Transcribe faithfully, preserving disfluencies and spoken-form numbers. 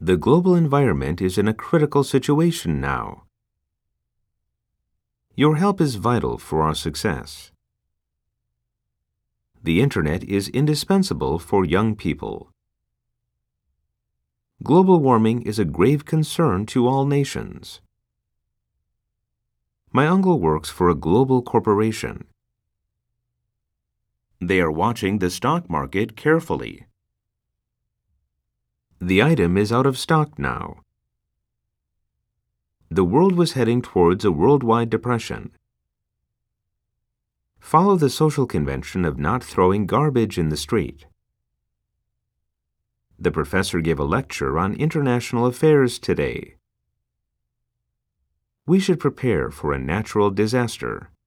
The global environment is in a critical situation now. Your help is vital for our success. The Internet is indispensable for young people. Global warming is a grave concern to all nations. My uncle works for a global corporation. They are watching the stock market carefully. The item is out of stock now. The world was heading towards a worldwide depression. Follow the social convention of not throwing garbage in the street. The professor gave a lecture on international affairs today. We should prepare for a natural disaster.